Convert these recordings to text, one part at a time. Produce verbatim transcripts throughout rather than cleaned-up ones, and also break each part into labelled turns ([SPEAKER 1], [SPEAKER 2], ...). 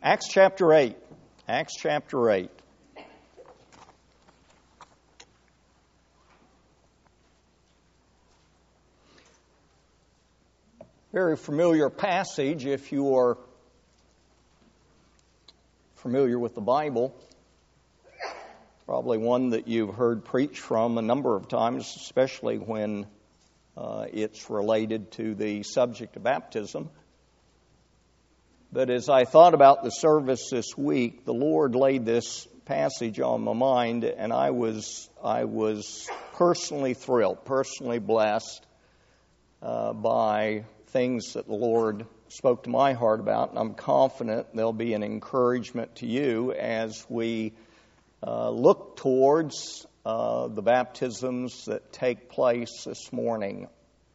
[SPEAKER 1] Acts chapter eight. Acts chapter eight. Very familiar passage if you are familiar with the Bible. Probably one that you've heard preached from a number of times, especially when uh, it's related to the subject of baptism. But as I thought about the service this week, the Lord laid this passage on my mind, and I was I was personally thrilled, personally blessed uh, by things that the Lord spoke to my heart about, and I'm confident they'll be an encouragement to you as we uh, look towards uh, the baptisms that take place this morning.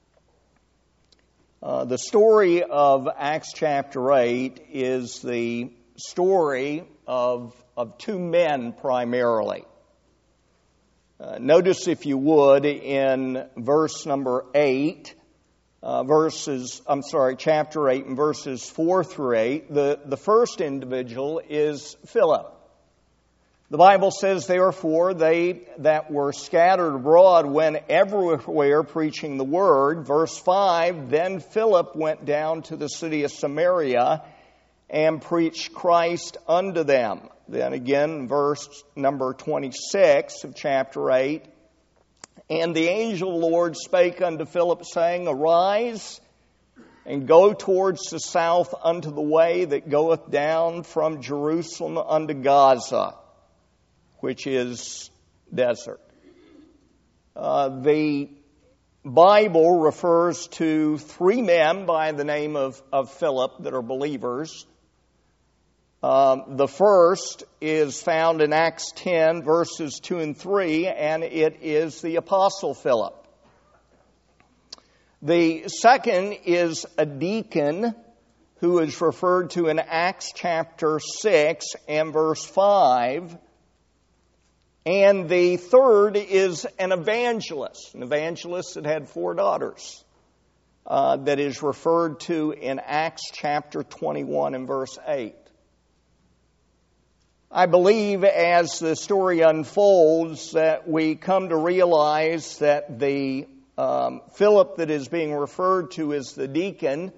[SPEAKER 1] Uh, the story of Acts chapter eight is the story of, of two men primarily. Uh, notice, if you would, in verse number eight, uh, verses, I'm sorry, chapter eight and verses four through eight, the, the first individual is Philip. The Bible says, therefore, they that were scattered abroad went everywhere preaching the word. Verse five, then Philip went down to the city of Samaria and preached Christ unto them. Then again, verse number twenty-six of chapter eight, and the angel of the Lord spake unto Philip, saying, arise and go towards the south unto the way that goeth down from Jerusalem unto Gaza, which is desert. Uh, the Bible refers to three men by the name of, of Philip that are believers. Um, the first is found in Acts ten, verses two and three, and it is the Apostle Philip. The second is a deacon who is referred to in Acts chapter six and verse five. And the third is an evangelist, an evangelist that had four daughters, uh, that is referred to in Acts chapter twenty-one and verse eight. I believe as the story unfolds that we come to realize that the um, Philip that is being referred to as the deacon,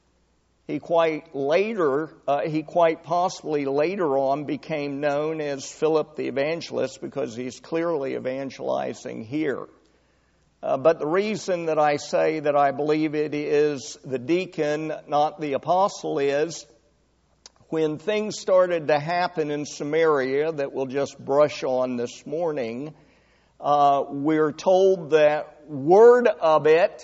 [SPEAKER 1] He quite later, uh, he quite possibly later on became known as Philip the Evangelist because he's clearly evangelizing here. Uh, but the reason that I say that I believe it is the deacon, not the apostle, is when things started to happen in Samaria that we'll just brush on this morning, uh, we're told that word of it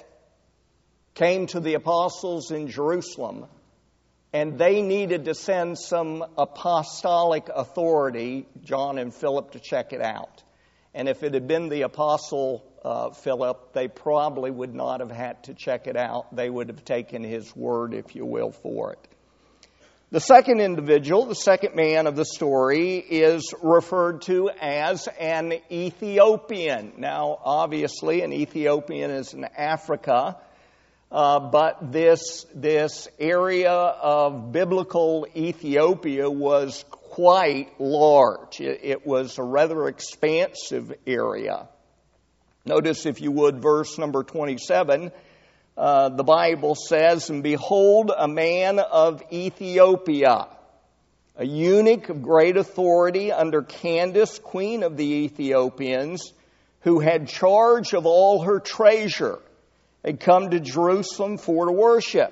[SPEAKER 1] came to the apostles in Jerusalem, and they needed to send some apostolic authority, John and Philip, to check it out. And if it had been the apostle uh, Philip, they probably would not have had to check it out. They would have taken his word, if you will, for it. The second individual, the second man of the story, is referred to as an Ethiopian. Now, obviously, an Ethiopian is in Africa. Uh, but this this area of biblical Ethiopia was quite large. It, it was a rather expansive area. Notice, if you would, verse number twenty-seven. Uh, the Bible says, and behold, a man of Ethiopia, a eunuch of great authority under Candace, queen of the Ethiopians, who had charge of all her treasure, had come to Jerusalem for to worship.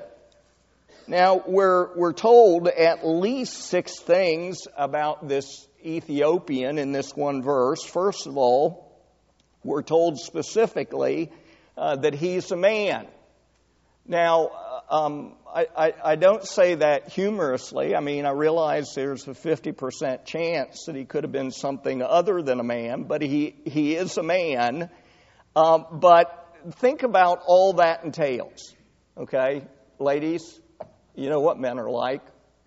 [SPEAKER 1] Now, we're, we're told at least six things about this Ethiopian in this one verse. First of all, we're told specifically uh, that he's a man. Now, um, I, I, I don't say that humorously. I mean, I realize there's a fifty percent chance that he could have been something other than a man, but he, he is a man. Um, but think about all that entails, okay? Ladies, you know what men are like.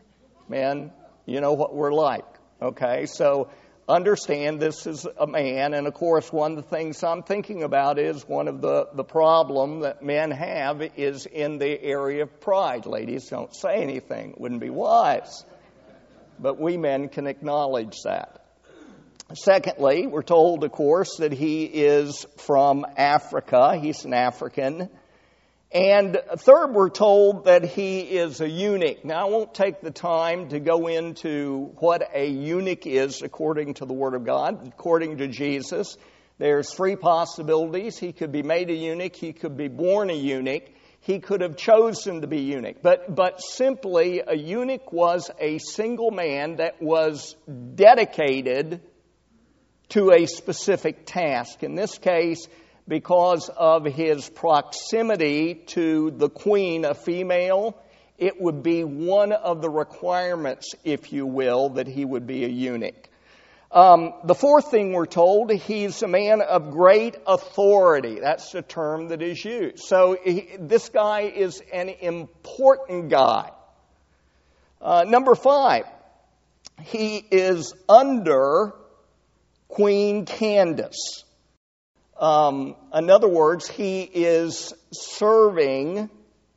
[SPEAKER 1] Men, you know what we're like, okay? So understand this is a man, and of course one of the things I'm thinking about is one of the, the problem that men have is in the area of pride. Ladies, don't say anything. It wouldn't be wise. but we men can acknowledge that. Secondly, we're told, of course, that he is from Africa. He's an African. And third, we're told that he is a eunuch. Now, I won't take the time to go into what a eunuch is according to the Word of God, according to Jesus. There's three possibilities. He could be made a eunuch. He could be born a eunuch. He could have chosen to be eunuch. But, but simply, a eunuch was a single man that was dedicated to a specific task. In this case, because of his proximity to the queen, a female, it would be one of the requirements, if you will, that he would be a eunuch. Um, the fourth thing we're told, he's a man of great authority. That's the term that is used. So he, this guy is an important guy. Uh, number five, he is under Queen Candace. Um, in other words, he is serving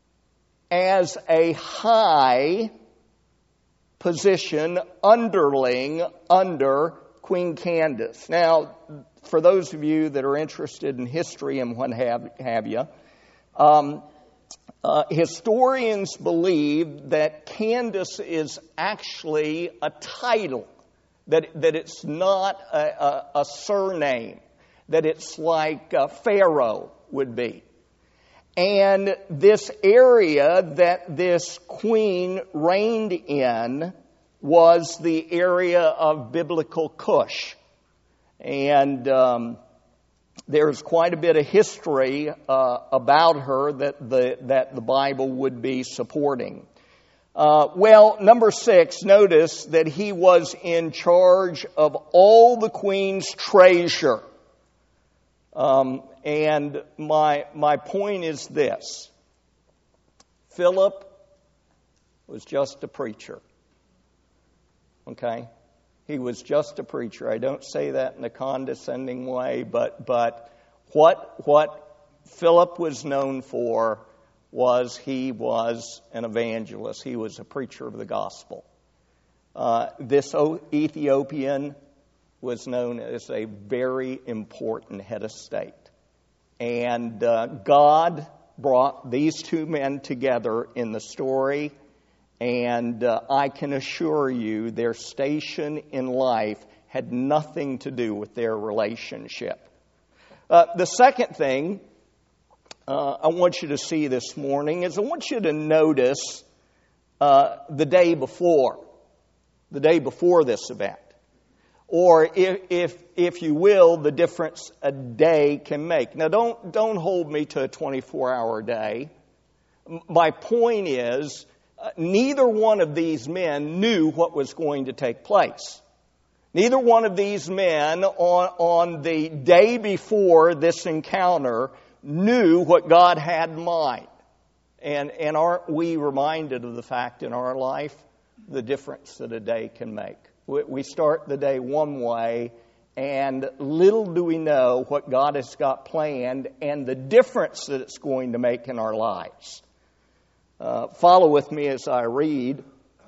[SPEAKER 1] as a high position underling under Queen Candace. Now, for those of you that are interested in history and what have, have you, um, uh, historians believe that Candace is actually a title, that, that it's not a, a, a surname, that it's like uh, Pharaoh would be. And this area that this queen reigned in was the area of biblical Cush. And um, there's quite a bit of history uh, about her that the, that the Bible would be supporting. Uh, well, number six, notice that he was in charge of all the queen's treasure. Um, and my my point is this. Philip was just a preacher. Okay? He was just a preacher. I don't say that in a condescending way, but but what what Philip was known for was he was an evangelist. He was a preacher of the gospel. Uh, this Ethiopian was known as a very important head of state. And uh, God brought these two men together in the story, and uh, I can assure you their station in life had nothing to do with their relationship. Uh, the second thing uh, I want you to see this morning is I want you to notice uh, the day before, the day before this event. Or if, if if you will, the difference a day can make. Now, don't don't hold me to a twenty-four hour day. My point is, uh, neither one of these men knew what was going to take place. Neither one of these men on, on the day before this encounter knew what God had in mind. And, and aren't we reminded of the fact in our life, the difference that a day can make? We start the day one way, and little do we know what God has got planned and the difference that it's going to make in our lives. Uh, follow with me as I read.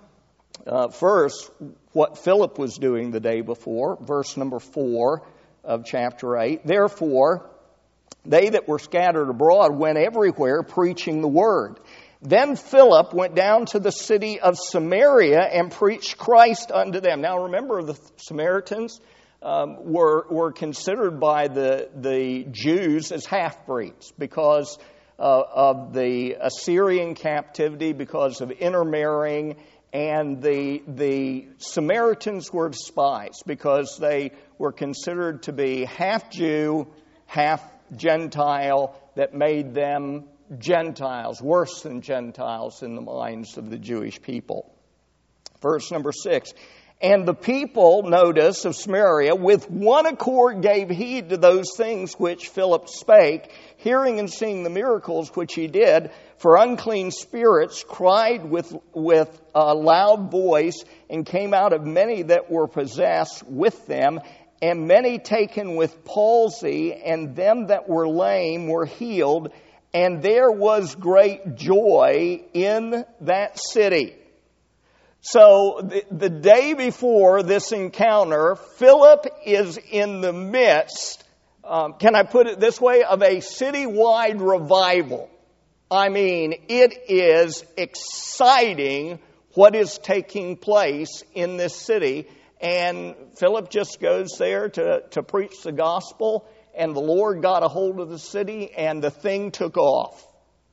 [SPEAKER 1] Uh, first, what Philip was doing the day before, verse number four of chapter eight. Therefore, they that were scattered abroad went everywhere preaching the word. Then Philip went down to the city of Samaria and preached Christ unto them. Now remember, the Samaritans um, were were considered by the, the Jews as half-breeds because uh, of the Assyrian captivity, because of intermarrying, and the the Samaritans were despised because they were considered to be half Jew, half Gentile, that made them Gentiles, worse than Gentiles in the minds of the Jewish people. Verse number six. And the people, notice, of Samaria, with one accord gave heed to those things which Philip spake, hearing and seeing the miracles which he did. For unclean spirits cried with, with a loud voice, and came out of many that were possessed with them, and many taken with palsy, and them that were lame were healed. And there was great joy in that city. So the, the day before this encounter, Philip is in the midst, um, can I put it this way, of a citywide revival. I mean, it is exciting what is taking place in this city. And Philip just goes there to, to preach the gospel, and the Lord got a hold of the city, and the thing took off.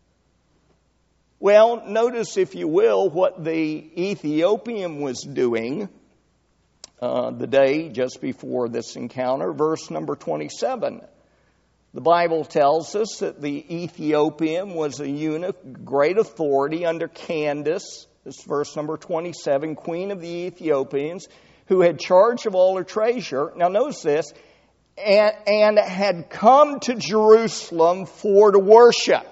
[SPEAKER 1] Well, notice, if you will, what the Ethiopian was doing uh, the day just before this encounter. Verse number twenty-seven. The Bible tells us that the Ethiopian was a eunuch, great authority under Candace. This is verse number twenty-seven, queen of the Ethiopians, who had charge of all her treasure. Now notice this, and, and had come to Jerusalem for to worship,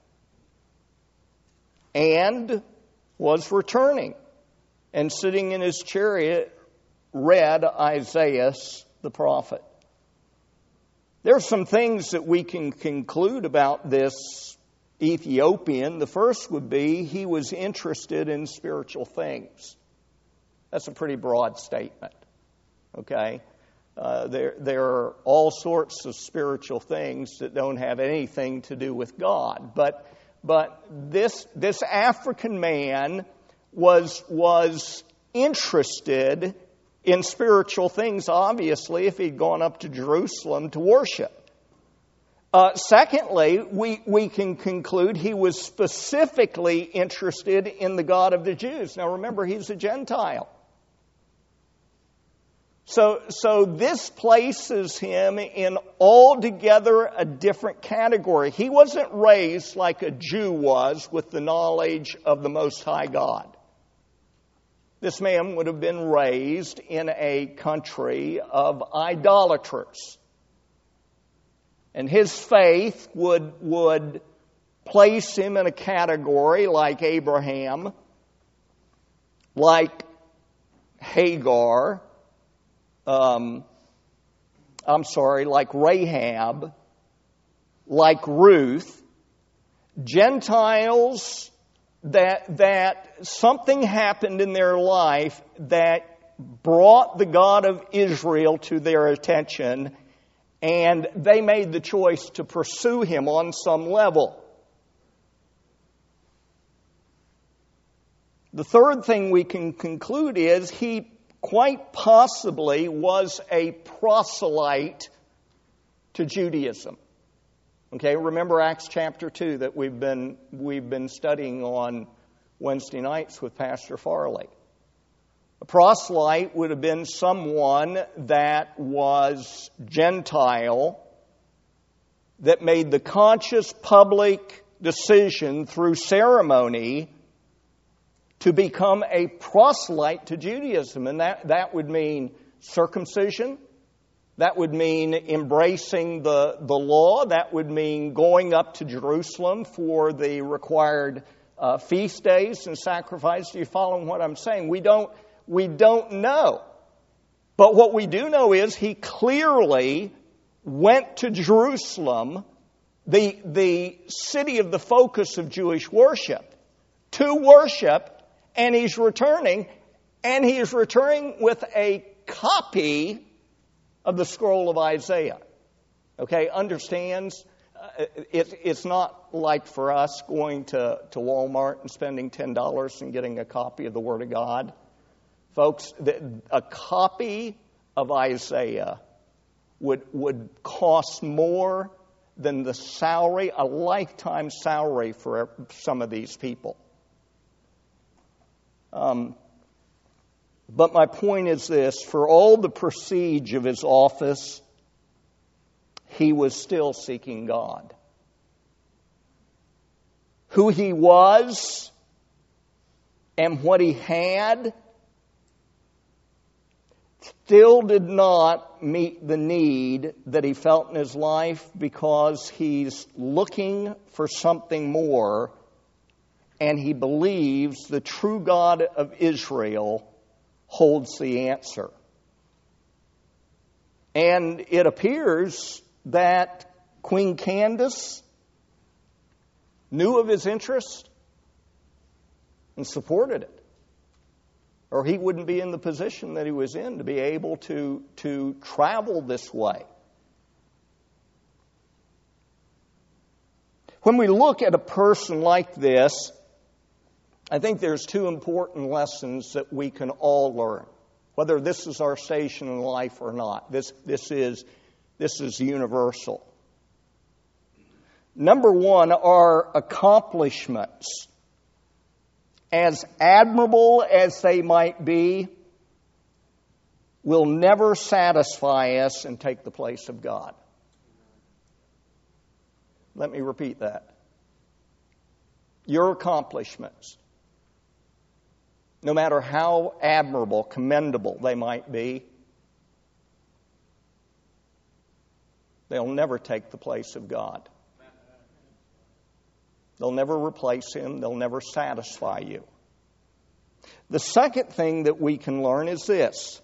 [SPEAKER 1] and was returning, and sitting in his chariot read Isaiah the prophet. There are some things that we can conclude about this Ethiopian. The first would be he was interested in spiritual things. That's a pretty broad statement, okay? Uh, there, there are all sorts of spiritual things that don't have anything to do with God. But, but this, this African man was, was interested in spiritual things, obviously, if he'd gone up to Jerusalem to worship. Uh, secondly, we, we can conclude he was specifically interested in the God of the Jews. Now remember, he's a Gentile. So, so this places him in altogether a different category. He wasn't raised like a Jew was with the knowledge of the Most High God. This man would have been raised in a country of idolaters. And his faith would, would place him in a category like Abraham, like Hagar, um, I'm sorry, like Rahab, like Ruth, Gentiles that, that something happened in their life that brought the God of Israel to their attention, and they made the choice to pursue him on some level. The third thing we can conclude is he quite possibly was a proselyte to Judaism. Okay, remember Acts chapter two that we've been we've been studying on Wednesday nights with Pastor Farley. A proselyte would have been someone that was Gentile, that made the conscious public decision through ceremony to become a proselyte to Judaism. And that, that would mean circumcision. That would mean embracing the, the law. That would mean going up to Jerusalem for the required uh, feast days and sacrifice. Do you follow what I'm saying? We don't, we don't know. But what we do know is he clearly went to Jerusalem, the, the city of the focus of Jewish worship, to worship, and he's returning, and he is returning with a copy of the scroll of Isaiah. Okay, understands? Uh, it, it's not like for us going to, to Walmart and spending ten dollars and getting a copy of the Word of God. Folks, the, a copy of Isaiah would, would cost more than the salary, a lifetime salary for some of these people. Um, but my point is this: for all the prestige of his office, he was still seeking God. Who he was and what he had still did not meet the need that he felt in his life, because he's looking for something more, and he believes the true God of Israel holds the answer. And it appears that Queen Candace knew of his interest and supported it. or he wouldn't be in the position that he was in to be able to, to travel this way. When we look at a person like this, I think there's two important lessons that we can all learn, whether this is our station in life or not. This, this is, this is universal. Number one, our accomplishments, as admirable as they might be, will never satisfy us and take the place of God. Let me repeat that. Your accomplishments, no matter how admirable, commendable they might be, they'll never take the place of God. They'll never replace Him. They'll never satisfy you. The second thing that we can learn is this.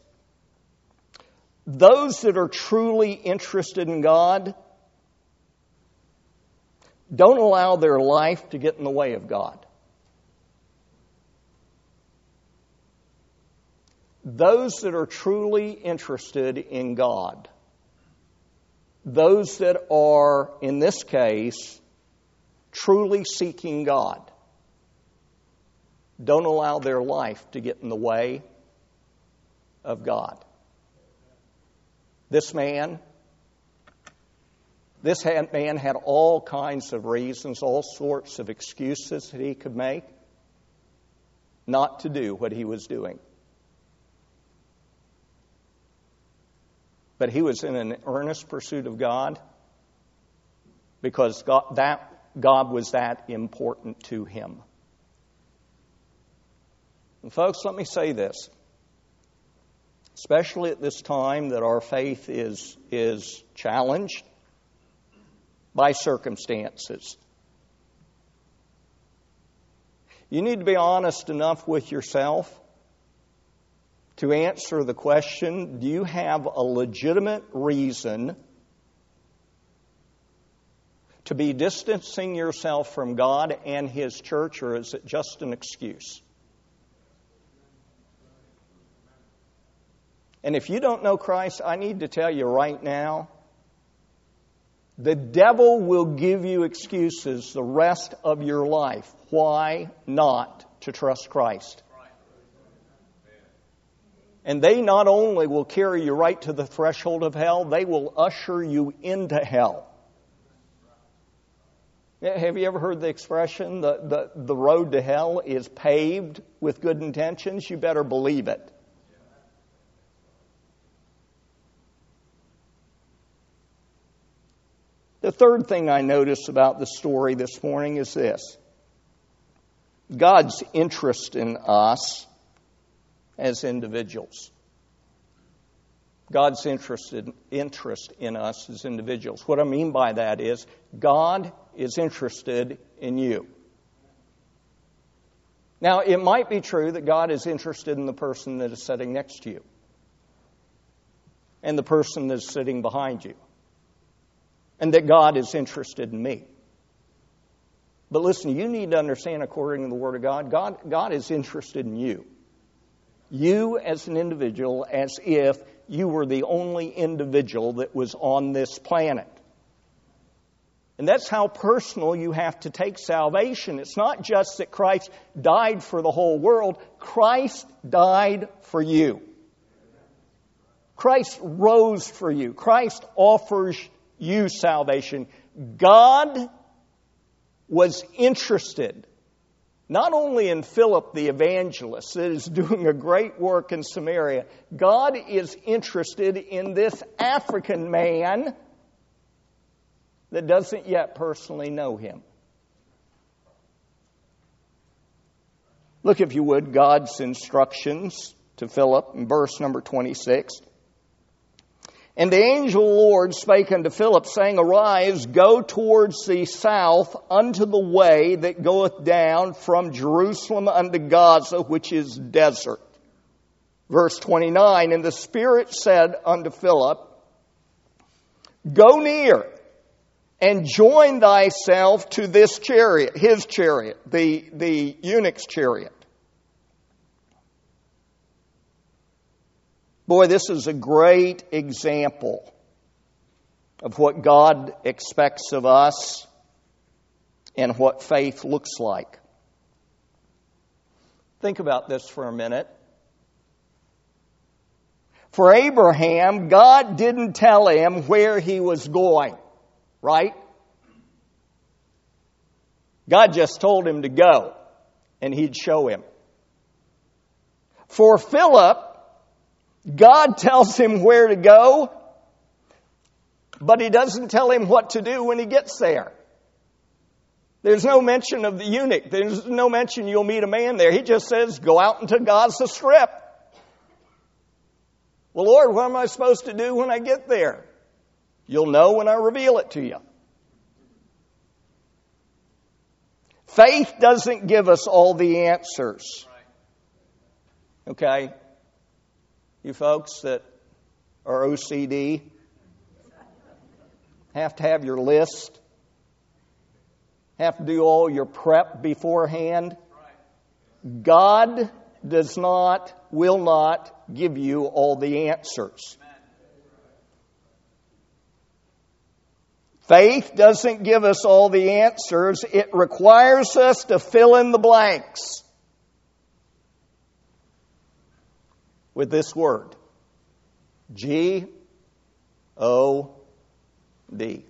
[SPEAKER 1] Those that are truly interested in God don't allow their life to get in the way of God. Those that are truly interested in God, those that are, in this case, truly seeking God, don't allow their life to get in the way of God. This man, this man had all kinds of reasons, all sorts of excuses that he could make not to do what he was doing. But he was in an earnest pursuit of God because God, that God was that important to him. And folks, let me say this. Especially at this time that our faith is, is challenged by circumstances. You need to be honest enough with yourself to answer the question, do you have a legitimate reason to be distancing yourself from God and His church, or is it just an excuse? And if you don't know Christ, I need to tell you right now, the devil will give you excuses the rest of your life. Why not to trust Christ? And they not only will carry you right to the threshold of hell, they will usher you into hell. Have you ever heard the expression, the, the, the road to hell is paved with good intentions? You better believe it. The third thing I notice about the story this morning is this. God's interest in us as individuals. God's interest in, interest in us as individuals. What I mean by that is God is interested in you. Now, it might be true that God is interested in the person that is sitting next to you and the person that is sitting behind you, and that God is interested in me. But listen, you need to understand, according to the Word of God, God, God is interested in you. You as an individual, as if you were the only individual that was on this planet. And that's how personal you have to take salvation. It's not just that Christ died for the whole world. Christ died for you. Christ rose for you. Christ offers you salvation. God was interested not only in Philip the evangelist that is doing a great work in Samaria. God is interested in this African man that doesn't yet personally know Him. Look, if you would, God's instructions to Philip in verse number twenty-six. And the angel of the Lord spake unto Philip, saying, Arise, go towards the south unto the way that goeth down from Jerusalem unto Gaza, which is desert. Verse twenty-nine, And the Spirit said unto Philip, Go near, and join thyself to this chariot, his chariot, the, the eunuch's chariot. Boy, this is a great example of what God expects of us and what faith looks like. Think about this for a minute. For Abraham, God didn't tell him where he was going, right? God just told him to go, and he'd show him. For Philip, God tells him where to go, but he doesn't tell him what to do when he gets there. There's no mention of the eunuch. There's no mention you'll meet a man there. He just says, go out into Gaza Strip. Well, Lord, what am I supposed to do when I get there? You'll know when I reveal it to you. Faith doesn't give us all the answers. Okay? You folks that are O C D have to have your list, have to do all your prep beforehand. God does not, will not give you all the answers. Faith doesn't give us all the answers. It requires us to fill in the blanks with this word. G O D.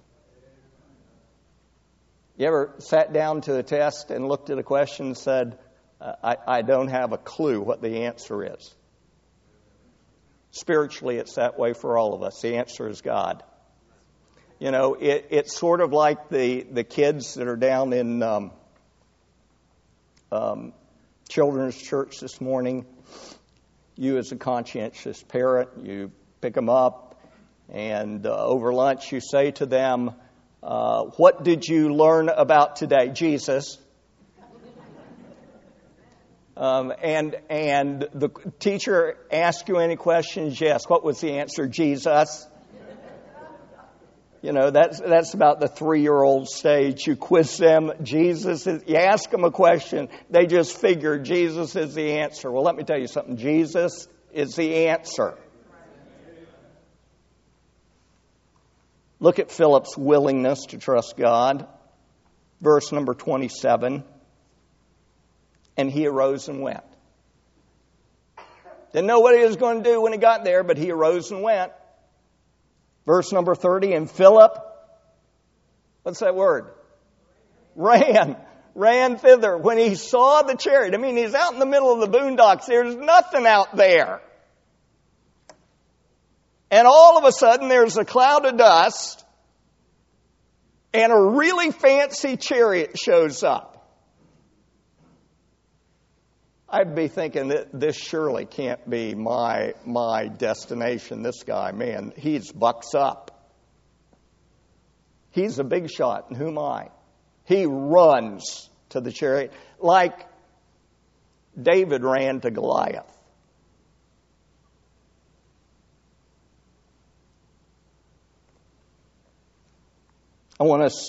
[SPEAKER 1] You ever sat down to a test and looked at a question and said, I, I don't have a clue what the answer is? Spiritually, it's that way for all of us. The answer is God. You know, it, it's sort of like the, the kids that are down in um, um, children's church this morning. You as a conscientious parent, you pick them up, and uh, over lunch you say to them, uh, what did you learn about today? Jesus. Um, and and the teacher asks you any questions? Yes. What was the answer? Jesus. You know, that's that's about the three-year-old stage. You quiz them. Jesus is, you ask them a question, they just figure Jesus is the answer. Well, let me tell you something. Jesus is the answer. Look at Philip's willingness to trust God. Verse number twenty-seven. And he arose and went. Didn't know what he was going to do when he got there, but he arose and went. Verse number thirty, and Philip, what's that word? Ran. Ran thither. When he saw the chariot, I mean, he's out in the middle of the boondocks. There's nothing out there. And all of a sudden, there's a cloud of dust, and a really fancy chariot shows up. I'd be thinking that this surely can't be my my destination. This guy, man, he's bucks up. He's a big shot, and who am I? He runs to the chariot like David ran to Goliath. I want us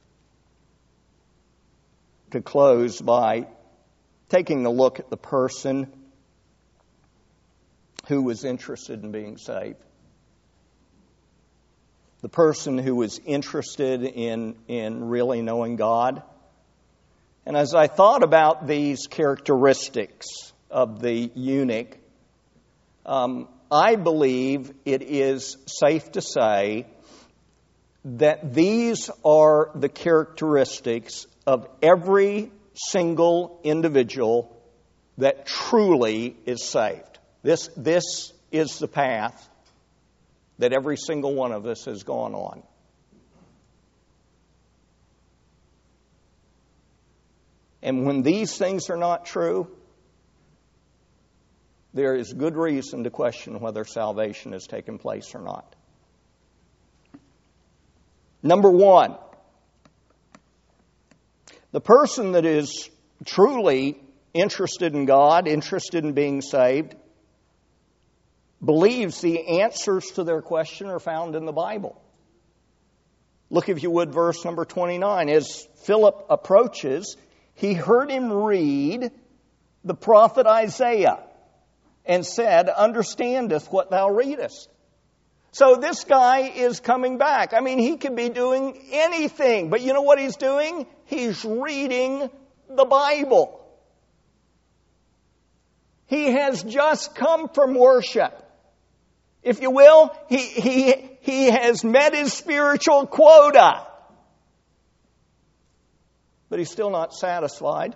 [SPEAKER 1] to close by taking a look at the person who was interested in being saved. The person who was interested in, in really knowing God. And as I thought about these characteristics of the eunuch, um, I believe it is safe to say that these are the characteristics of every single individual that truly is saved. This, this is the path that every single one of us has gone on. And when these things are not true, there is good reason to question whether salvation has taken place or not. Number one, the person that is truly interested in God, interested in being saved, believes the answers to their question are found in the Bible. Look, if you would, verse number twenty-nine. As Philip approaches, he heard him read the prophet Isaiah. and said, Understandeth what thou readest. So this guy is coming back. I mean, he could be doing anything, but you know what he's doing? He's reading the Bible. He has just come from worship. If you will, he, he, he has met his spiritual quota. But he's still not satisfied.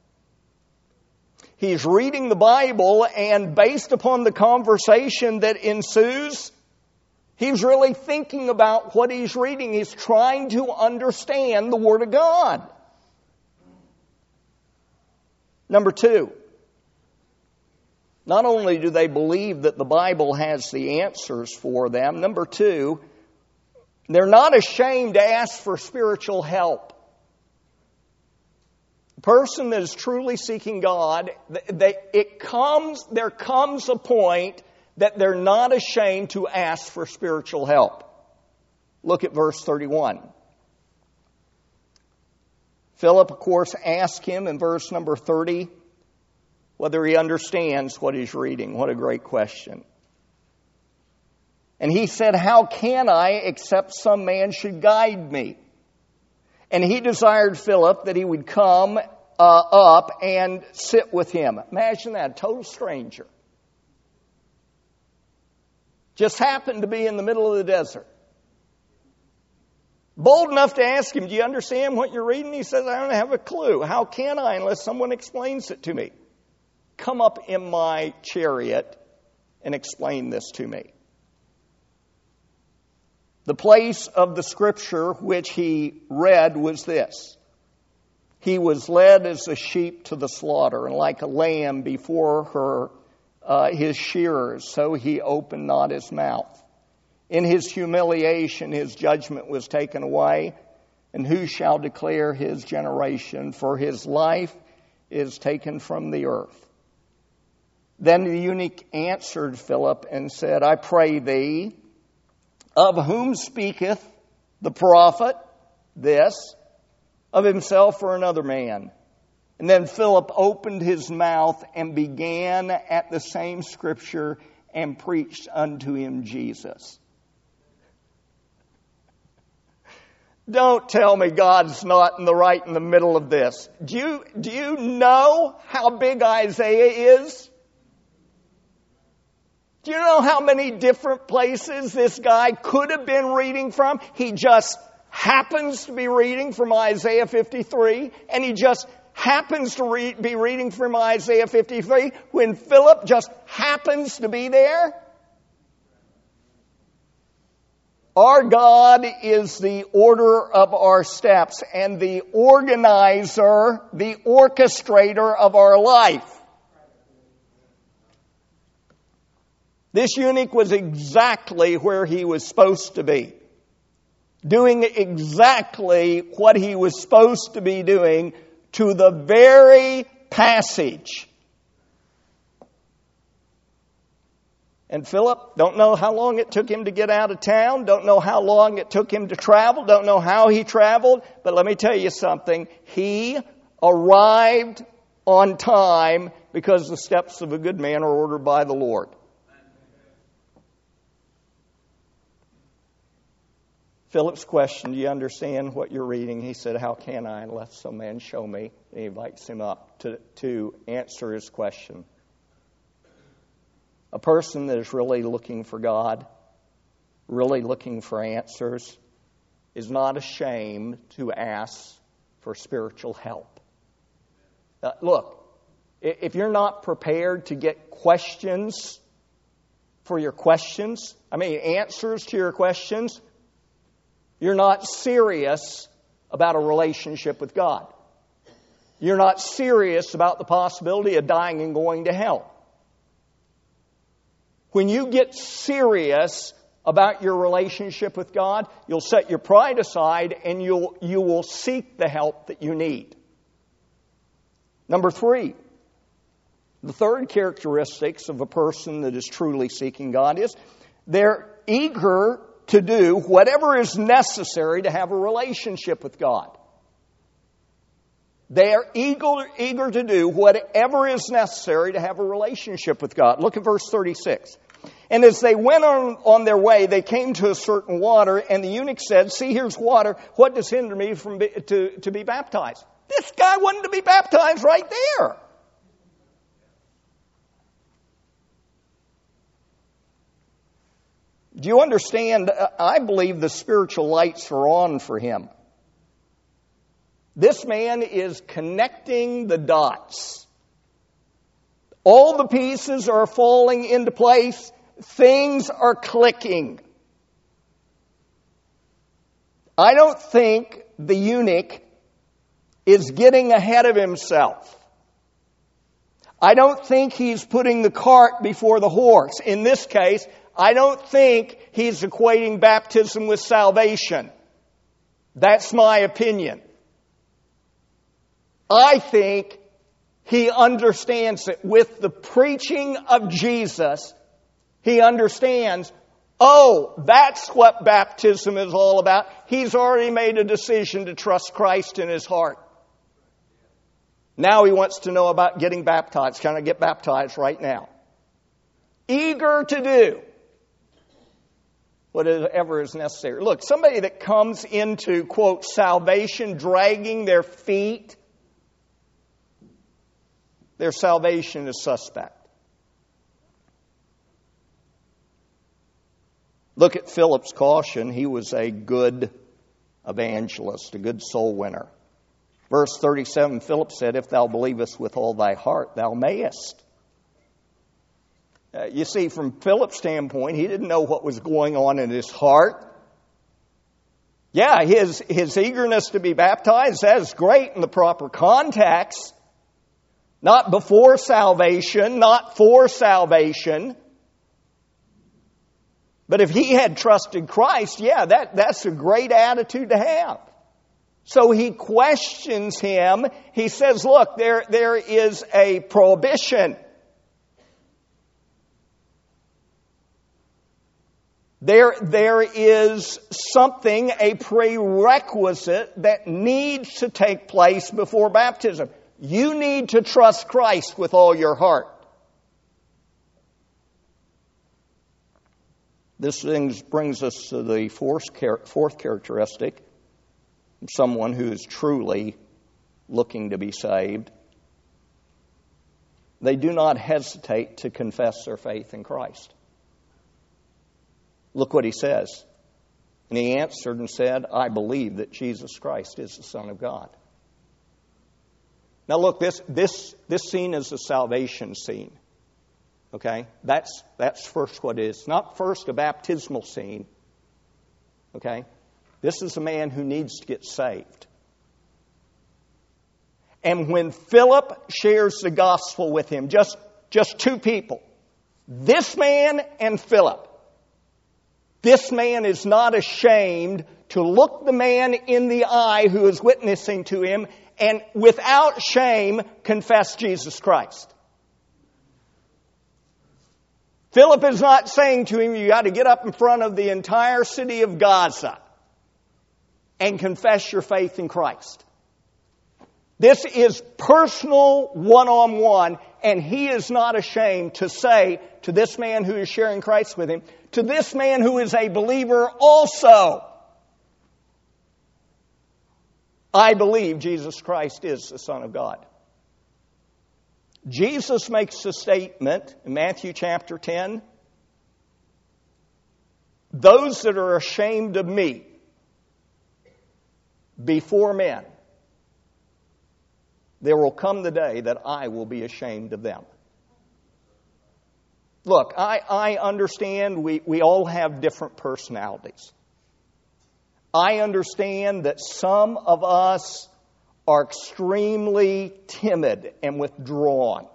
[SPEAKER 1] He's reading the Bible, and based upon the conversation that ensues, he's really thinking about what he's reading. He's trying to understand the Word of God. Number two, not only do they believe that the Bible has the answers for them, number two, they're not ashamed to ask for spiritual help. The person that is truly seeking God, they, it comes, there comes a point that they're not ashamed to ask for spiritual help. Look at verse thirty-one. Philip, of course, asked him in verse number thirty whether he understands what he's reading. What a great question. And he said, How can I except some man should guide me? And he desired Philip that he would come uh, up and sit with him. Imagine that, a total stranger. Just happened to be in the middle of the desert. Bold enough to ask him, do you understand what you're reading? He says, I don't have a clue. How can I unless someone explains it to me? Come up in my chariot and explain this to me. The place of the scripture which he read was this. He was led as a sheep to the slaughter, and like a lamb before her uh, his shearers, so he opened not his mouth. In his humiliation his judgment was taken away, and who shall declare his generation? For his life is taken from the earth. Then the eunuch answered Philip and said, I pray thee, of whom speaketh the prophet this, of himself or another man? And then Philip opened his mouth and began at the same scripture and preached unto him Jesus. Don't tell me God's not in the right in the middle of this. Do you, do you know how big Isaiah is? Do you know how many different places this guy could have been reading from? He just happens to be reading from Isaiah fifty-three, and he just happens to read, be reading from Isaiah fifty-three when Philip just happens to be there. Our God is the order of our steps and the organizer, the orchestrator of our life. This eunuch was exactly where he was supposed to be, doing exactly what he was supposed to be doing to the very passage. And Philip, don't know how long it took him to get out of town, don't know how long it took him to travel, don't know how he traveled, but let me tell you something. He arrived on time because the steps of a good man are ordered by the Lord. Philip's question, do you understand what you're reading? He said, how can I unless some man show me? And he invites him up to, to answer his question. A person that is really looking for God, really looking for answers, is not ashamed to ask for spiritual help. Uh, look, if you're not prepared to get questions for your questions, I mean answers to your questions, you're not serious about a relationship with God. You're not serious about the possibility of dying and going to hell. When you get serious about your relationship with God, you'll set your pride aside and you'll, you will seek the help that you need. Number three, the third characteristics of a person that is truly seeking God is they're eager to do whatever is necessary to have a relationship with God. They are eager, eager to do whatever is necessary to have a relationship with God. Look at verse thirty-six. And as they went on, on their way, they came to a certain water, and the eunuch said, "See, here's water. What does hinder me from be, to, to be baptized?" This guy wanted to be baptized right there. Do you understand? I believe the spiritual lights are on for him. This man is connecting the dots. All the pieces are falling into place. Things are clicking. I don't think the eunuch is getting ahead of himself. I don't think he's putting the cart before the horse. In this case, I don't think he's equating baptism with salvation. That's my opinion. I think he understands it. With the preaching of Jesus, he understands, oh, that's what baptism is all about. He's already made a decision to trust Christ in his heart. Now he wants to know about getting baptized. Can I get baptized right now? Eager to do whatever is necessary. Look, somebody that comes into, quote, salvation, dragging their feet, their salvation is suspect. Look at Philip's caution. He was a good evangelist, a good soul winner. Verse thirty-seven, Philip said, "If thou believest with all thy heart, thou mayest." Uh, you see, from Philip's standpoint, he didn't know what was going on in his heart. Yeah, his, his eagerness to be baptized, that is great in the proper context. Not before salvation, not for salvation. But if he had trusted Christ, yeah, that, that's a great attitude to have. So he questions him. He says, look, there, there is a prohibition. There, there is something, a prerequisite that needs to take place before baptism. You need to trust Christ with all your heart. This thing brings us to the fourth, fourth characteristic. Someone who is truly looking to be saved. They do not hesitate to confess their faith in Christ. Look what he says. And he answered and said, "I believe that Jesus Christ is the Son of God." Now look, this this this scene is a salvation scene. Okay? That's that's first what it is. Not first a baptismal scene. Okay? This is a man who needs to get saved. And when Philip shares the gospel with him, just, just two people, this man and Philip, this man is not ashamed to look the man in the eye who is witnessing to him and without shame confess Jesus Christ. Philip is not saying to him, you got to get up in front of the entire city of Gaza and confess your faith in Christ. This is personal, one-on-one, and he is not ashamed to say to this man who is sharing Christ with him, to this man who is a believer also, I believe Jesus Christ is the Son of God. Jesus makes a statement in Matthew chapter ten, those that are ashamed of me before men, there will come the day that I will be ashamed of them. Look, I, I understand we, we all have different personalities. I understand that some of us are extremely timid and withdrawn.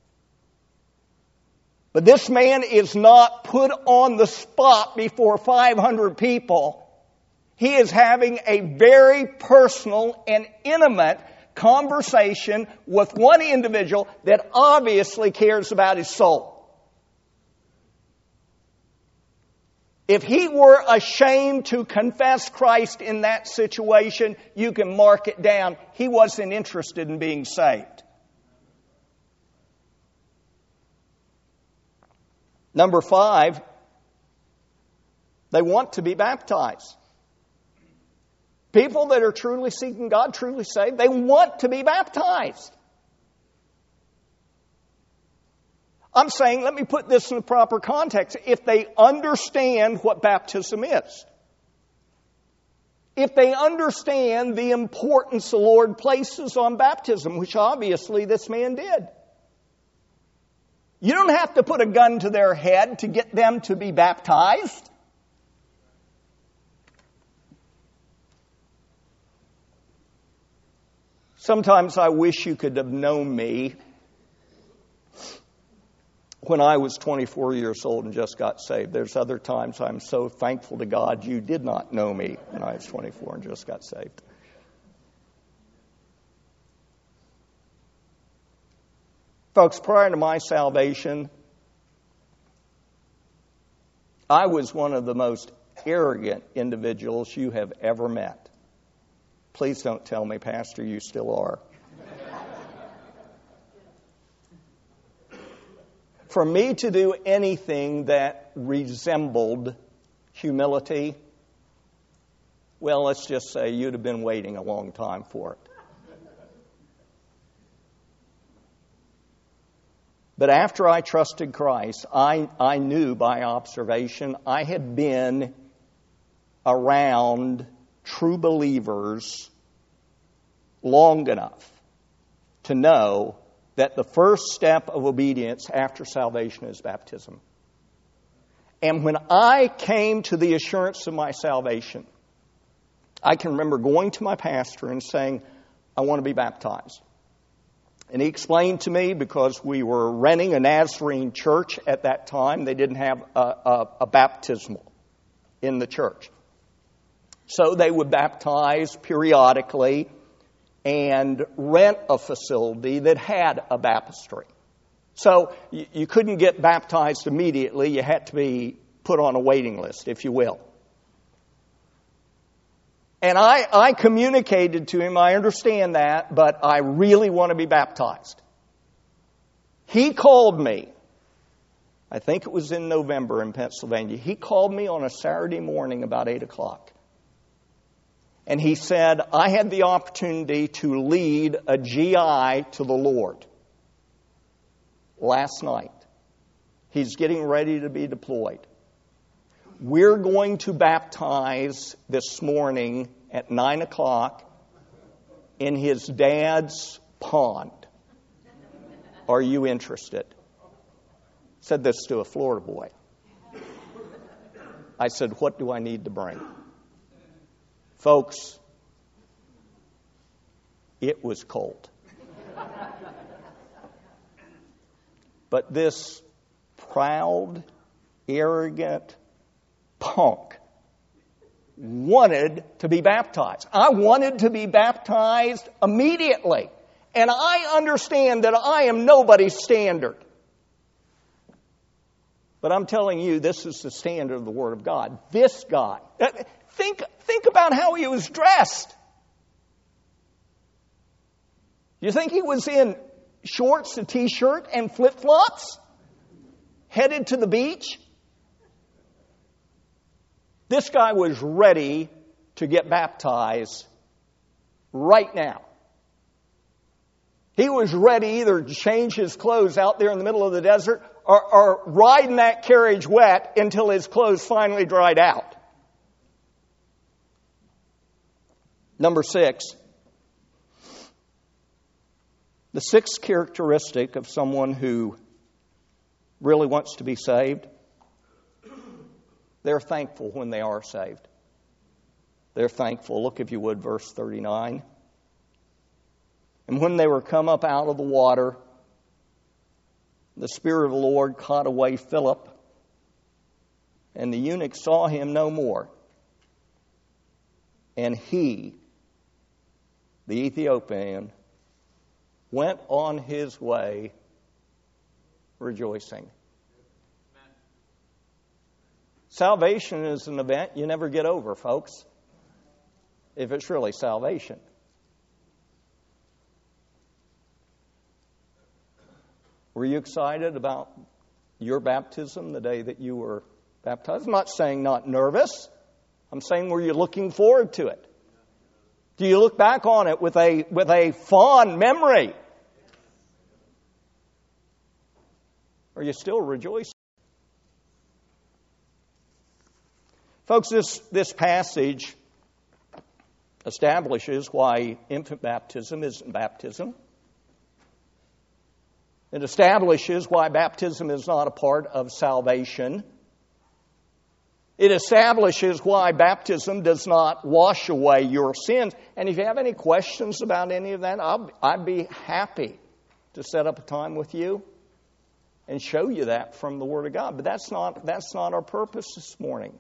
[SPEAKER 1] But this man is not put on the spot before five hundred people. He is having a very personal and intimate conversation with one individual that obviously cares about his soul. If he were ashamed to confess Christ in that situation, you can mark it down. He wasn't interested in being saved. Number five, they want to be baptized. People that are truly seeking God, truly saved, they want to be baptized. I'm saying, let me put this in the proper context. If they understand what baptism is, if they understand the importance the Lord places on baptism, which obviously this man did. You don't have to put a gun to their head to get them to be baptized. Sometimes I wish you could have known me when I was twenty-four years old and just got saved. There's other times I'm so thankful to God you did not know me when I was twenty-four and just got saved. Folks, prior to my salvation, I was one of the most arrogant individuals you have ever met. Please don't tell me, Pastor, you still are. For me to do anything that resembled humility, well, let's just say you'd have been waiting a long time for it. But after I trusted Christ, I, I knew by observation I had been around true believers long enough to know that the first step of obedience after salvation is baptism. And when I came to the assurance of my salvation, I can remember going to my pastor and saying, I want to be baptized. And he explained to me, because we were renting a Nazarene church at that time, they didn't have a, a, a baptismal in the church. So they would baptize periodically and rent a facility that had a baptistry. So you, you couldn't get baptized immediately. You had to be put on a waiting list, if you will. And I, I communicated to him, I understand that, but I really want to be baptized. He called me, I think it was in November in Pennsylvania. He called me on a Saturday morning about eight o'clock. And he said, I had the opportunity to lead a G I to the Lord last night. He's getting ready to be deployed. We're going to baptize this morning at nine o'clock in his dad's pond. Are you interested? Said this to a Florida boy. I said, what do I need to bring? Folks, it was cold. But this proud, arrogant punk wanted to be baptized. I wanted to be baptized immediately. And I understand that I am nobody's standard. But I'm telling you, this is the standard of the Word of God. This guy. Think, think about how he was dressed. You think he was in shorts, a t-shirt, and flip-flops? Headed to the beach? This guy was ready to get baptized right now. He was ready either to change his clothes out there in the middle of the desert or, or ride in that carriage wet until his clothes finally dried out. Number six. The sixth characteristic of someone who really wants to be saved, they're thankful when they are saved. They're thankful. Look, if you would, verse thirty-nine. And when they were come up out of the water, the Spirit of the Lord caught away Philip, and the eunuch saw him no more. And he, the Ethiopian, went on his way rejoicing. Salvation is an event you never get over, folks, if it's really salvation. Were you excited about your baptism the day that you were baptized? I'm not saying not nervous. I'm saying were you looking forward to it? Do you look back on it with a with a fond memory? Are you still rejoicing? Folks, this, this passage establishes why infant baptism isn't baptism. It establishes why baptism is not a part of salvation. It establishes why baptism does not wash away your sins. And if you have any questions about any of that, I'll, I'd be happy to set up a time with you and show you that from the Word of God. But that's not, that's not our purpose this morning.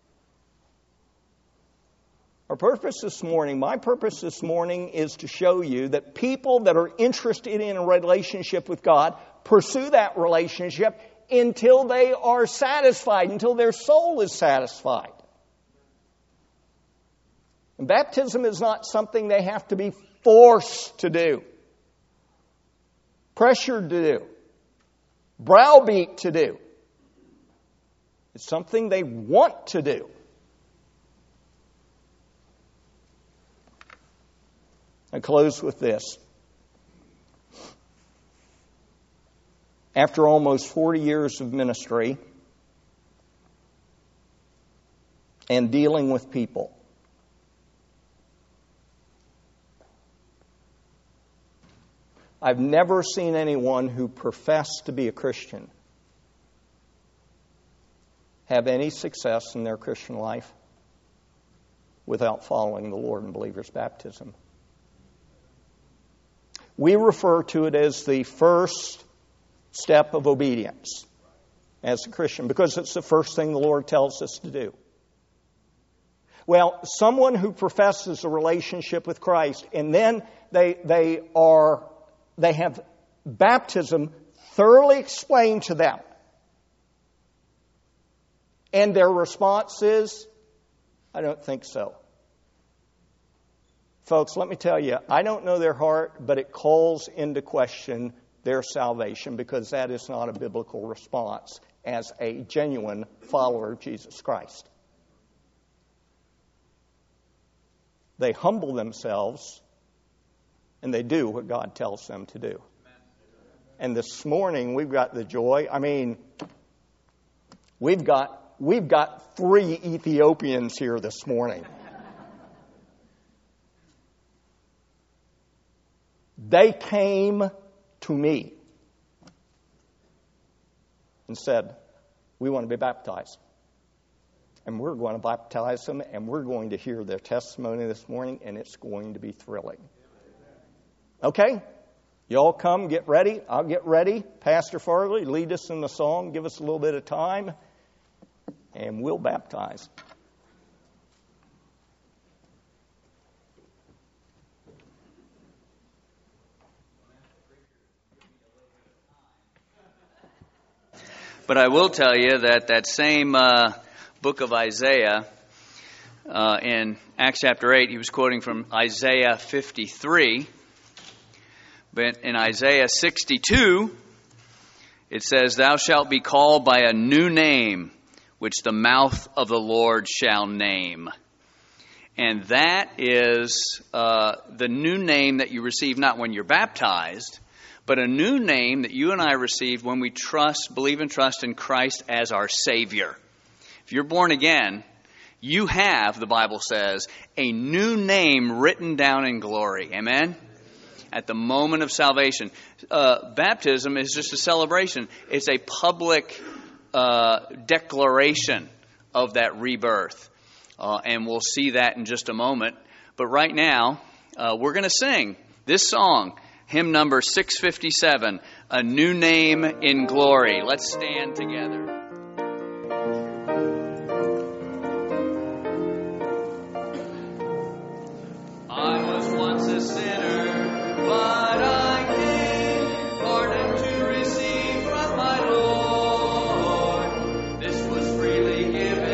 [SPEAKER 1] Our purpose this morning, my purpose this morning is to show you that people that are interested in a relationship with God pursue that relationship until they are satisfied, until their soul is satisfied. And baptism is not something they have to be forced to do, pressured to do, browbeat to do. It's something they want to do. I close with this. After almost forty years of ministry and dealing with people, I've never seen anyone who professed to be a Christian have any success in their Christian life without following the Lord in believer's baptism. We refer to it as the first step of obedience as a Christian because it's the first thing the Lord tells us to do. Well, someone who professes a relationship with Christ and then they they are they have baptism thoroughly explained to them, and their response is, "I don't think so." Folks, let me tell you, I don't know their heart, but it calls into question their salvation because that is not a biblical response as a genuine follower of Jesus Christ. They humble themselves and they do what God tells them to do. And this morning we've got the joy. I mean, we've got we've got three Ethiopians here this morning. They came to me and said, "We want to be baptized." And we're going to baptize them, and we're going to hear their testimony this morning, and it's going to be thrilling. Okay? You all come, get ready. I'll get ready. Pastor Farley, lead us in the song. Give us a little bit of time, and we'll baptize.
[SPEAKER 2] But I will tell you that that same uh, book of Isaiah, uh, in Acts chapter eight, he was quoting from Isaiah fifty-three. But in Isaiah sixty-two, it says, "Thou shalt be called by a new name, which the mouth of the Lord shall name." And that is uh, the new name that you receive not when you're baptized, but a new name that you and I received when we trust, believe and trust in Christ as our Savior. If you're born again, you have, the Bible says, a new name written down in glory. Amen? At the moment of salvation. Uh, baptism is just a celebration. It's a public uh, declaration of that rebirth. Uh, and we'll see that in just a moment. But right now, uh, we're going to sing this song. Hymn number six fifty-seven, A New Name in Glory. Let's stand together. I was once a sinner, but I came, pardon to receive from my Lord. This was freely given.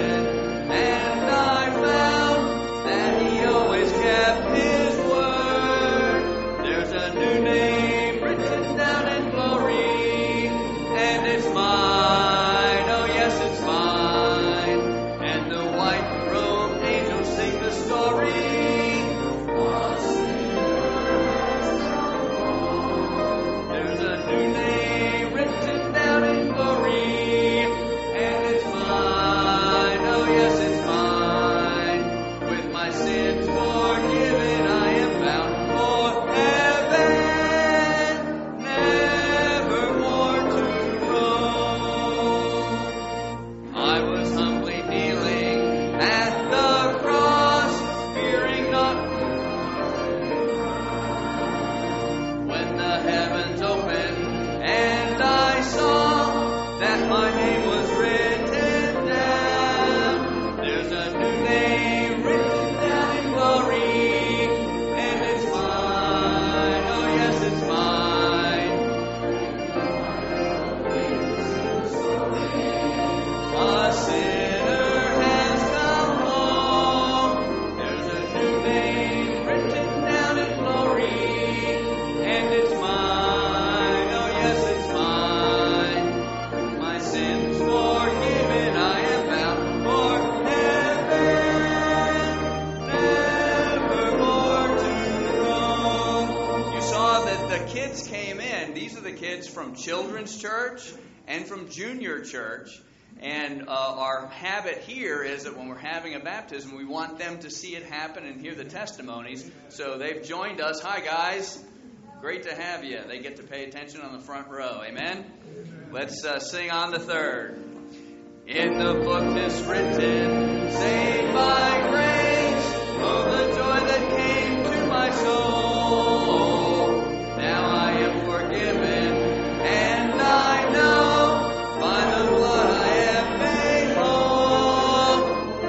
[SPEAKER 2] from children's church and from junior church. And uh, our habit here is that when we're having a baptism, we want them to see it happen and hear the testimonies. So they've joined us. Hi, guys. Great to have you. They get to pay attention on the front row. Amen? Let's uh, sing on the third. In the book is written, saved by grace, oh, the joy that came to my soul. Now I am forgiven, and I know by the blood I am made whole.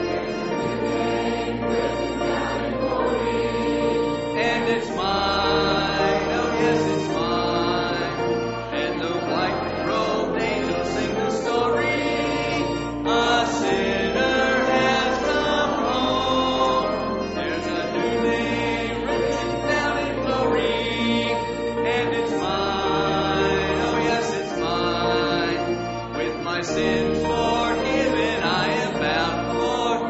[SPEAKER 2] And it's mine, oh yes, it's mine. And the white-robed angels sing the story. A sinner has come home. There's a new name written down in glory. And it's mine, oh yes, it's mine. With my sins forgiven, I am bound for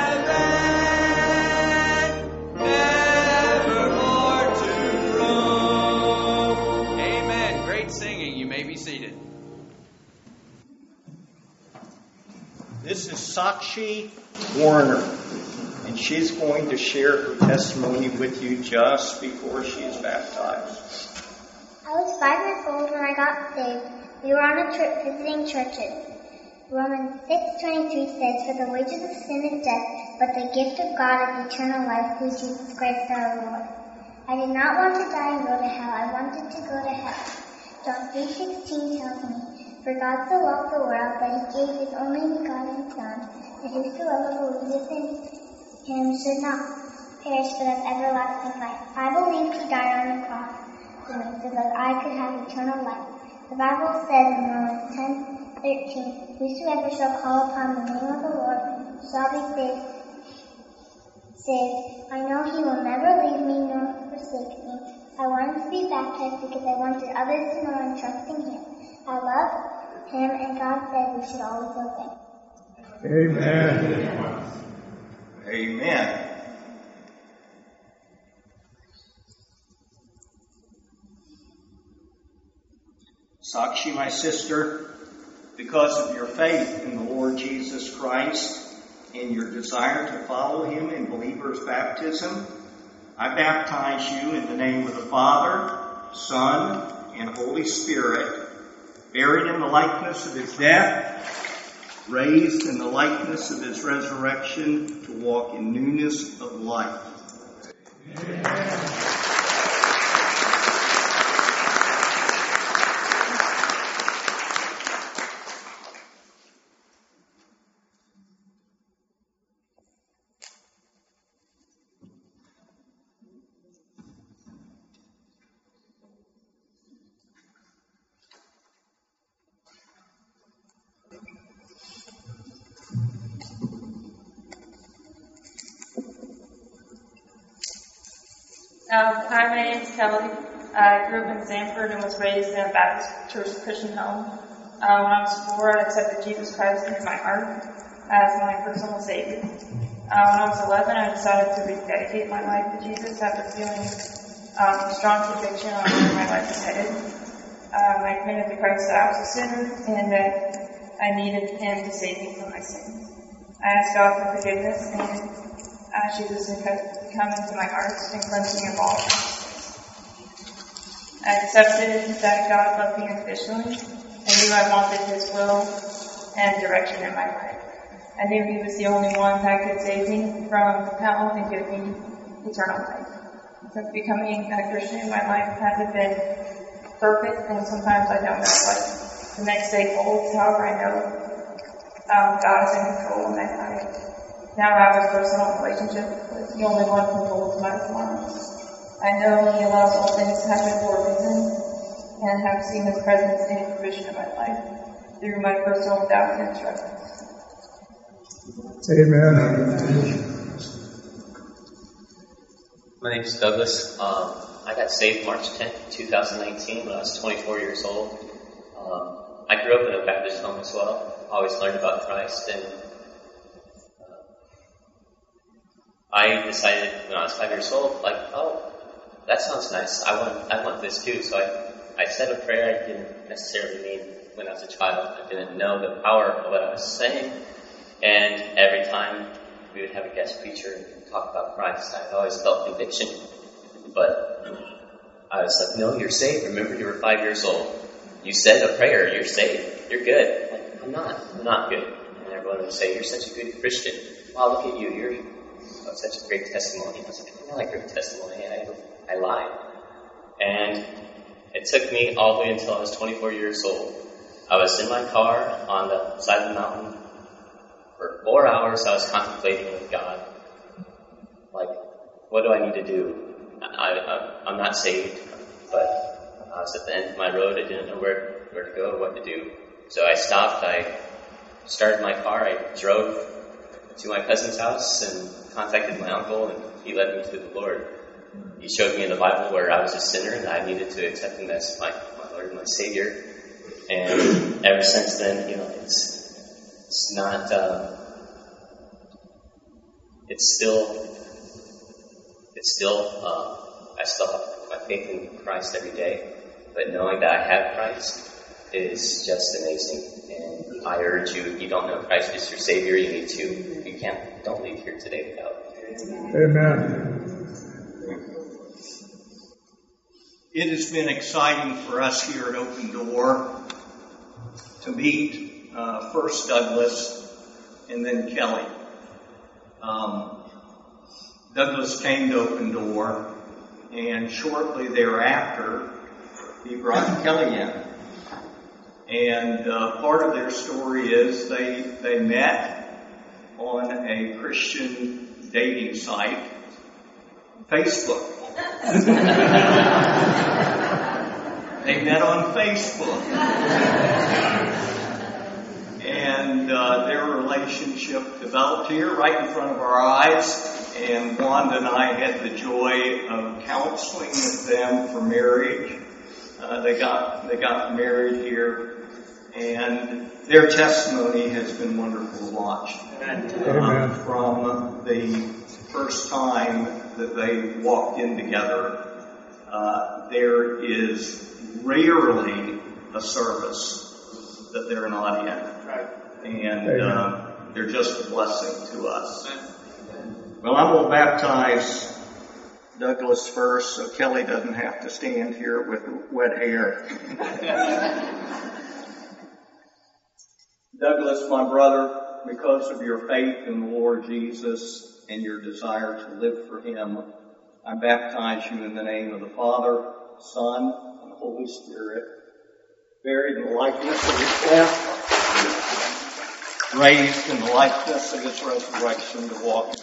[SPEAKER 2] heaven, nevermore to roam. Amen. Great singing. You may be seated.
[SPEAKER 1] This is Sakshi Warner, and she's going to share her testimony with you just before she is baptized.
[SPEAKER 3] I was five years old when I got saved. We were on a trip visiting churches. Romans six twenty-three says, "For the wages of sin is death, but the gift of God is eternal life through Jesus Christ our Lord." I did not want to die and go to hell. I wanted to go to heaven. John three sixteen tells me, "For God so loved the world that he gave his only begotten Son, that whosoever believeth in him should not perish but have everlasting life." I believe he died on the cross for me so that I could have eternal life. The Bible says in Romans ten thirteen, "Whosoever shall call upon the name of the Lord shall be saved." saved. I know he will never leave me nor forsake me. I wanted to be baptized because I wanted others to know and trust in him. I love him, and God said we should always obey.
[SPEAKER 1] Amen. Amen. Sakshi, my sister, because of your faith in the Lord Jesus Christ and your desire to follow him in believer's baptism, I baptize you in the name of the Father, Son, and Holy Spirit, buried in the likeness of his death, raised in the likeness of his resurrection, to walk in newness of life. Amen.
[SPEAKER 4] Um, hi, my name is Kelly. I grew up in Sanford and was raised in a Baptist church Christian home. Uh, when I was four, I accepted Jesus Christ into my heart as my personal Savior. Uh, when I was eleven, I decided to rededicate my life to Jesus after feeling um, strong conviction on where my life was headed. Um, I committed to Christ that I was a sinner and that I needed him to save me from my sins. I asked God for forgiveness and asked Jesus to come into my heart and cleanse me of all unrighteousness. I accepted that God loved me unconditionally and knew I wanted his will and direction in my life. I knew he was the only one that could save me from hell and give me eternal life. Since becoming a Christian in my life hasn't been perfect, and sometimes I don't know what the next day holds. However, I know um, God is in control of my life. Now I have a personal relationship with the only one who holds my life. I know he allows all things to happen for a reason, and have seen his presence in provision in my life through my personal doubt and struggles.
[SPEAKER 1] Amen.
[SPEAKER 5] My name is Douglas. Um, I got saved March tenth, twenty nineteen when I was twenty-four years old. Um, I grew up in a Baptist home as well. I always learned about Christ, and I decided when I was five years old, like, oh, that sounds nice. I want, I want this too. So I I said a prayer I didn't necessarily mean when I was a child. I didn't know the power of what I was saying. And every time we would have a guest preacher and talk about Christ, I always felt conviction. But I was like, no, you're saved. Remember, you were five years old. You said a prayer. You're saved. You're good. Like, I'm not. I'm not good. And everyone would say, you're such a good Christian. Wow, look at you. You're oh, such a great testimony. I was like, I don't like great testimony. I, I lied. And it took me all the way until I was twenty-four years old. I was in my car on the side of the mountain. For four hours, I was contemplating with God. Like, what do I need to do? I, I, I'm not saved, but I was at the end of my road. I didn't know where, where to go or what to do. So I stopped. I started my car. I drove to my cousin's house and contacted my uncle, and he led me to the Lord. He showed me in the Bible where I was a sinner and I needed to accept him as my, my Lord and my Savior. And ever since then, you know, it's it's not, uh, it's still, it's still, uh, I still have my faith in Christ every day. But knowing that I have Christ is just amazing. And I urge you, if you don't know Christ as your Savior, you need to. You can't, don't leave here today without it.
[SPEAKER 6] Amen.
[SPEAKER 1] It has been exciting for us here at Open Door to meet uh, first Douglas and then Kelly. Um, Douglas came to Open Door, and shortly thereafter, he brought Kelly in. And uh, part of their story is they they met on a Christian dating site, Facebook. They met on Facebook. And uh, their relationship developed here right in front of our eyes. And Wanda and I had the joy of counseling with them for marriage. Uh, they got they got married here, and their testimony has been wonderful to watch. Uh, from the first time that they walked in together, uh, there is rarely a service that they're not in, and uh, they're just a blessing to us. Well, I'm going to baptize Douglas first, so Kelly doesn't have to stand here with wet hair. Douglas, my brother, because of your faith in the Lord Jesus and your desire to live for Him, I baptize you in the name of the Father, Son, and Holy Spirit, buried in the likeness of His death, raised in the likeness of His resurrection to walk.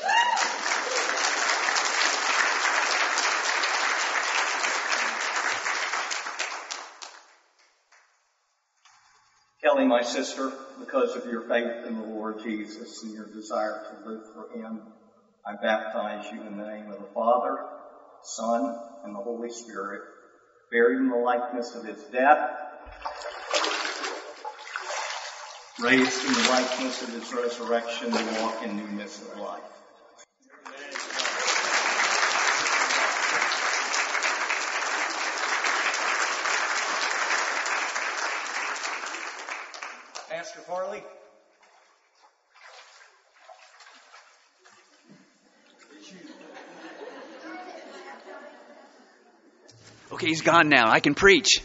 [SPEAKER 1] Kelly, my sister, because of your faith in the Lord Jesus and your desire to live for Him, I baptize you in the name of the Father, Son, and the Holy Spirit, buried in the likeness of His death, raised in the likeness of His resurrection, to walk in newness of life. Pastor Farley.
[SPEAKER 2] Okay, he's gone now. I can preach.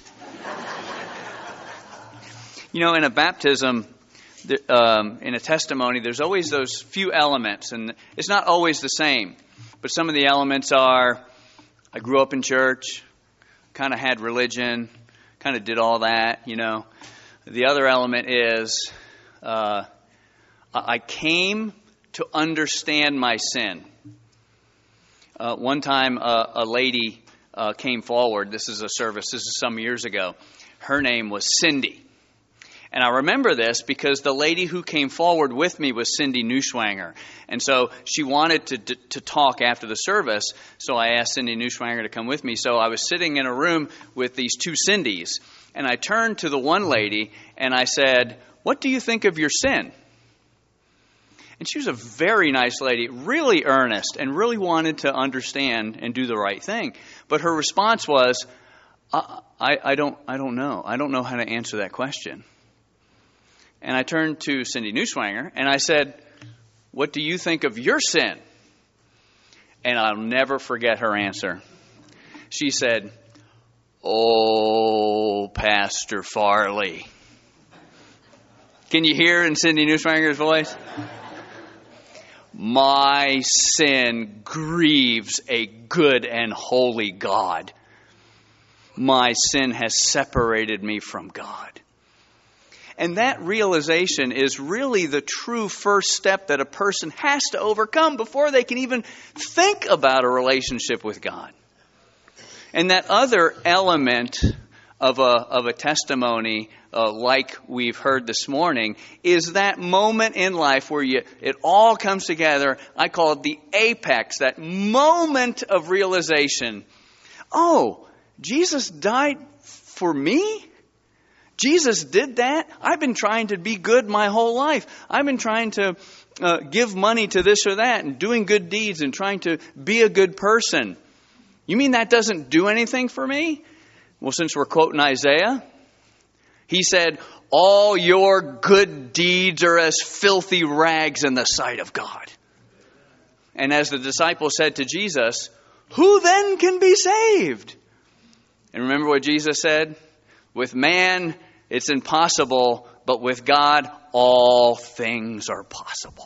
[SPEAKER 2] You know, in a baptism, um, in a testimony, there's always those few elements, and it's not always the same. But some of the elements are, I grew up in church, kind of had religion, kind of did all that, you know. The other element is, uh, I came to understand my sin. Uh, one time, uh, a lady uh, came forward. This is a service. This is some years ago. Her name was Cindy. And I remember this because the lady who came forward with me was Cindy Neuschwanger. And so she wanted to, to to talk after the service, so I asked Cindy Neuschwanger to come with me. So I was sitting in a room with these two Cindys, and I turned to the one lady and I said, "What do you think of your sin?" And she was a very nice lady, really earnest, and really wanted to understand and do the right thing. But her response was, I, I, I don't I don't know. I don't know how to answer that question. And I turned to Cindy Neuswanger and I said, what do you think of your sin? And I'll never forget her answer. She said, oh, Pastor Farley. Can you hear in Cindy Neuswanger's voice? My sin grieves a good and holy God. My sin has separated me from God. And that realization is really the true first step that a person has to overcome before they can even think about a relationship with God. And that other element of a, of a testimony, uh, like we've heard this morning, is that moment in life where you, it all comes together. I call it the apex, that moment of realization. Oh, Jesus died for me? Jesus did that? I've been trying to be good my whole life. I've been trying to uh, give money to this or that and doing good deeds and trying to be a good person. You mean that doesn't do anything for me? Well, since we're quoting Isaiah, he said, all your good deeds are as filthy rags in the sight of God. And as the disciples said to Jesus, who then can be saved? And remember what Jesus said? With man, it's impossible, but with God, all things are possible.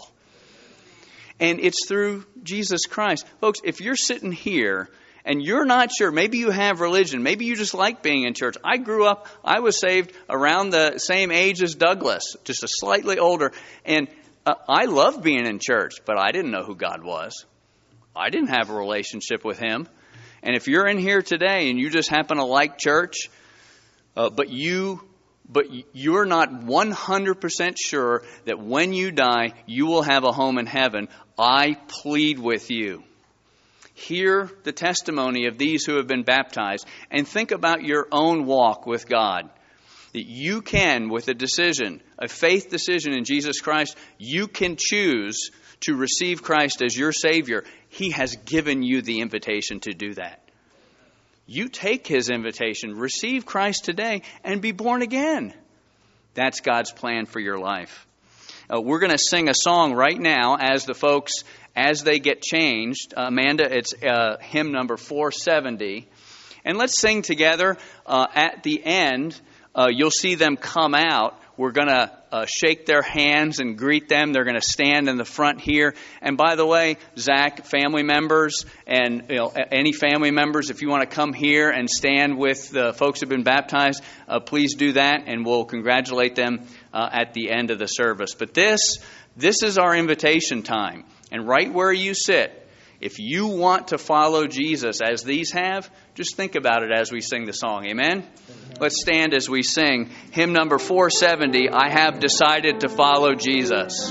[SPEAKER 2] And it's through Jesus Christ. Folks, if you're sitting here and you're not sure, maybe you have religion, maybe you just like being in church. I grew up, I was saved around the same age as Douglas, just a slightly older. And uh, I loved being in church, but I didn't know who God was. I didn't have a relationship with Him. And if you're in here today and you just happen to like church, Uh, but you, but you're not one hundred percent sure that when you die, you will have a home in heaven, I plead with you. Hear the testimony of these who have been baptized and think about your own walk with God. That you can, with a decision, a faith decision in Jesus Christ, you can choose to receive Christ as your Savior. He has given you the invitation to do that. You take His invitation, receive Christ today, and be born again. That's God's plan for your life. Uh, we're going to sing a song right now as the folks, as they get changed. Uh, Amanda, it's uh, hymn number four seventy. And let's sing together. Uh, at the end, uh, you'll see them come out. We're going to uh, shake their hands and greet them. They're going to stand in the front here. And by the way, Zach, family members, and you know, any family members, if you want to come here and stand with the folks who have been baptized, uh, please do that, and we'll congratulate them uh, at the end of the service. But this, this is our invitation time. And right where you sit, if you want to follow Jesus as these have, just think about it as we sing the song. Amen? Let's stand as we sing hymn number four seventy, I Have Decided to Follow Jesus.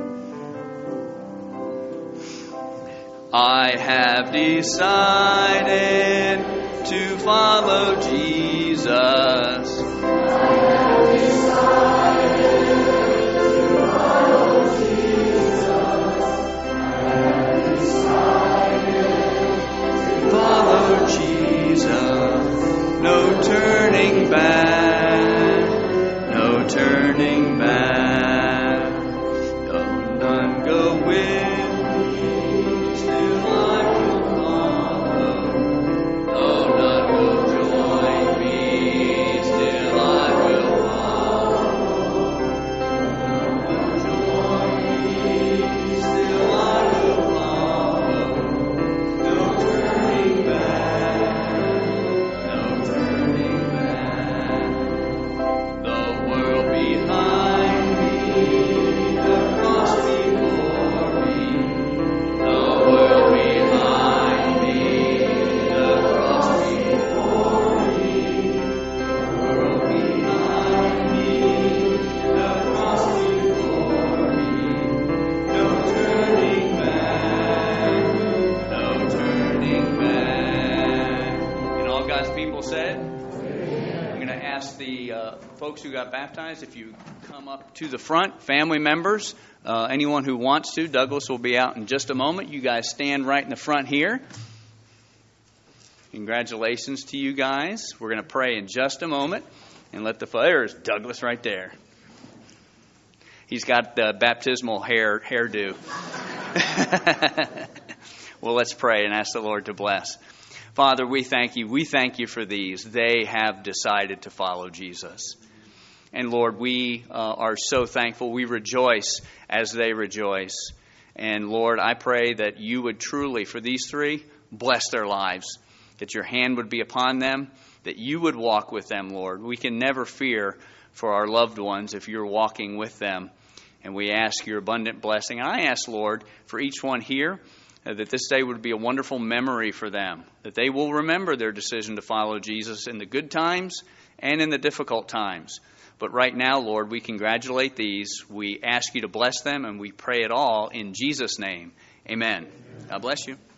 [SPEAKER 2] I have decided to follow Jesus. I have decided to follow Jesus. I have decided to follow Jesus. No turning back, no turning back. Though none go with me, still I will follow. Though none will join me, still I will follow. Though none will join me, still I will follow. No turning back. Folks who got baptized, if you come up to the front, family members, uh, anyone who wants to, Douglas will be out in just a moment. You guys stand right in the front here. Congratulations to you guys. We're going to pray in just a moment and let the there's Douglas right there. He's got the baptismal hair hairdo. Well, let's pray and ask the Lord to bless. Father, we thank you. We thank you for these. They have decided to follow Jesus. And Lord, we uh, are so thankful. We rejoice as they rejoice. And Lord, I pray that you would truly, for these three, bless their lives, that your hand would be upon them, that you would walk with them, Lord. We can never fear for our loved ones if you're walking with them. And we ask your abundant blessing. And I ask, Lord, for each one here, uh, that this day would be a wonderful memory for them, that they will remember their decision to follow Jesus in the good times and in the difficult times. But right now, Lord, we congratulate these. We ask you to bless them, and we pray it all in Jesus' name. Amen. God bless you.